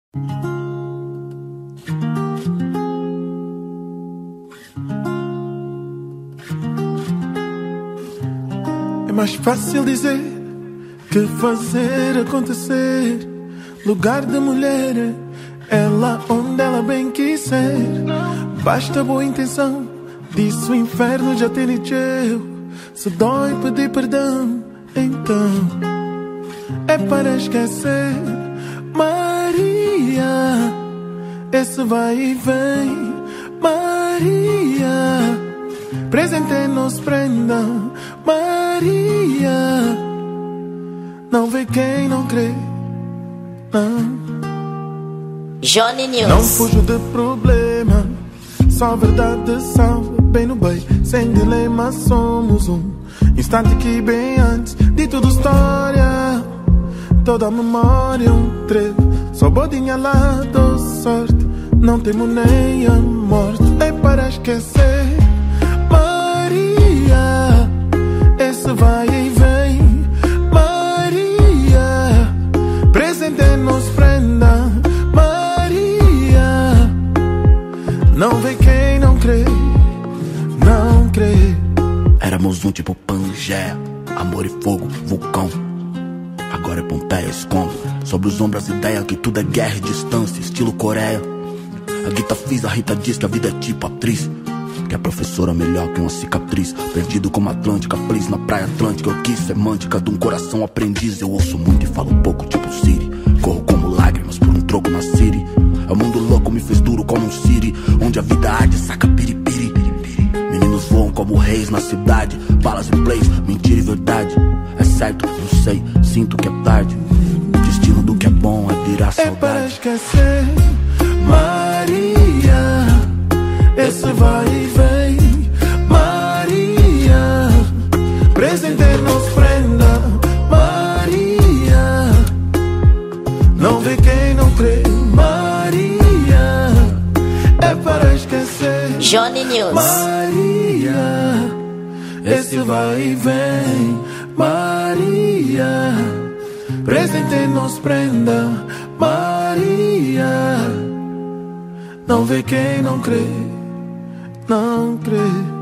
É mais fácil dizer que fazer acontecer. Lugar de mulher é lá onde ela bem quiser. Basta boa intenção, disso o inferno já tem encheu. Se dói pedir perdão, então é para esquecer. Maria, esse vai e vem. Maria, presente nos prenda. Maria, não vê quem não crê, não. Johnny News. Não fujo de problema, só verdade salva. Bem no bem, sem dilema somos um instante que bem antes de tudo história. Toda a memória um trevo, só bodinha lá do sorte. Não temo nem a morte, é para esquecer. Maria, esse vai e vem. Maria, presente nos prenda. Maria, não vê quem não crê, não crê. Éramos um tipo Pangeia, amor e fogo, vulcão. Agora é Pompeia, escondo sobre os ombros a ideia que tudo é guerra e distância, estilo Coreia. A Guita fiz, a Rita diz que a vida é tipo atriz, que a professora melhor que uma cicatriz. Perdido como Atlântica, please na praia Atlântica. Eu quis semântica de um coração aprendiz. Eu ouço muito e falo pouco, tipo Siri. Corro como lágrimas por um troco na City. É o mundo louco, me fez duro como um Siri, onde a vida arde, saca piripiri. Meninos voam como reis na cidade. Balas e plays, mentira e verdade. É certo, não sei, sinto que é tarde. O destino do que é bom é virar saudade. É para esquecer. Maria, esse vai e vem. Maria, presente nos prenda. Maria, não vê quem não crê. Maria, é para esquecer. Johnny News. Maria, esse vai e vem. Maria, presente nos prenda. Maria, não vê quem não crê, não crê.